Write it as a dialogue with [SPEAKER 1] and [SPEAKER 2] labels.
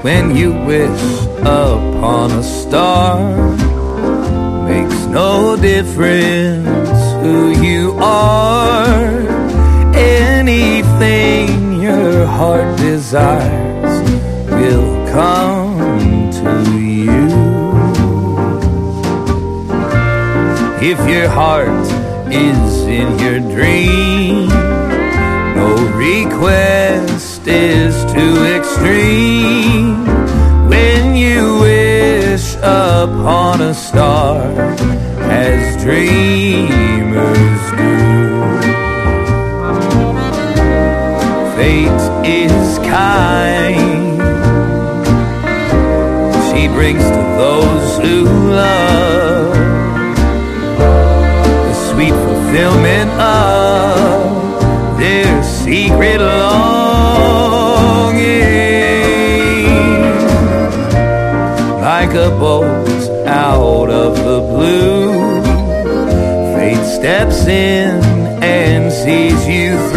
[SPEAKER 1] when you wish upon a star. Makes no difference who you are. Anything your heart desires will come to you. If your heart is in your dream, no request is too extreme. When you wish upon a star, as dreamers do. Fate is kind. She brings to those who love the sweet fulfillment of their secret longing. Like a bolt out of the blue, fate steps in and sees you through.